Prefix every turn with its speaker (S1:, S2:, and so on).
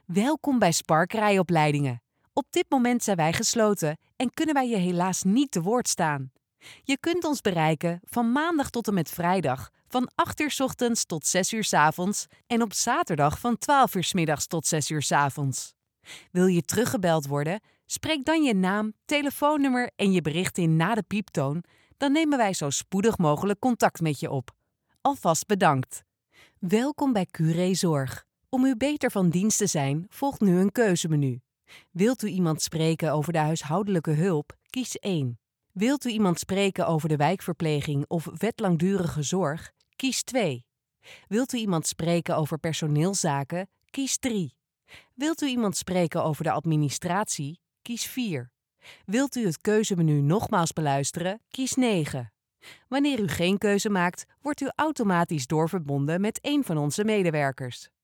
S1: Welkom bij Spark rijopleidingen. Op dit moment zijn wij gesloten en kunnen wij je helaas niet te woord staan. Je kunt ons bereiken van maandag tot en met vrijdag van 8 uur 's ochtends tot 6 uur 's avonds en op zaterdag van 12 uur 's middags tot 6 uur 's avonds. Wil je teruggebeld worden? Spreek dan je naam, telefoonnummer en je bericht in na de pieptoon. Dan nemen wij zo spoedig mogelijk contact met je op. Alvast bedankt. Welkom bij Curé Zorg. Om u beter van dienst te zijn, volgt nu een keuzemenu. Wilt u iemand spreken over de huishoudelijke hulp? Kies 1. Wilt u iemand spreken over de wijkverpleging of wet langdurige zorg? Kies 2. Wilt u iemand spreken over personeelszaken? Kies 3. Wilt u iemand spreken over de administratie? Kies 4. Wilt u het keuzemenu nogmaals beluisteren? Kies 9. Wanneer u geen keuze maakt, wordt u automatisch doorverbonden met een van onze medewerkers.